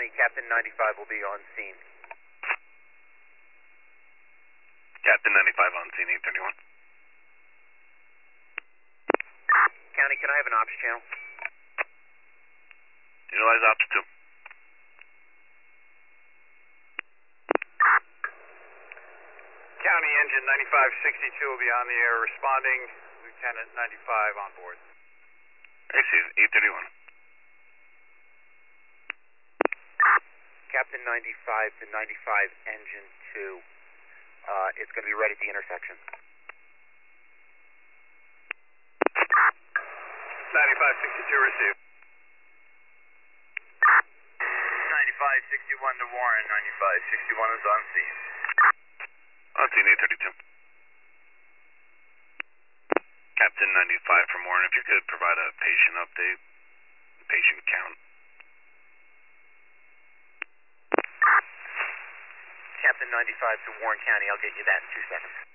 County, Captain 95 will be on scene. Captain 95 on scene, 831. County, can I have an ops channel? Utilize ops 2. County engine 9562 will be on the air responding. Lieutenant 95 on board. Received, 831. Captain 95 to 95 engine 2. It's going to be right at the intersection. 9562 received. 9561 to Warren, 9561 is on scene. On scene, 832. Captain 95 from Warren, if you could provide a patient update, patient count. Captain 95 to Warren County, I'll get you that in 2 seconds.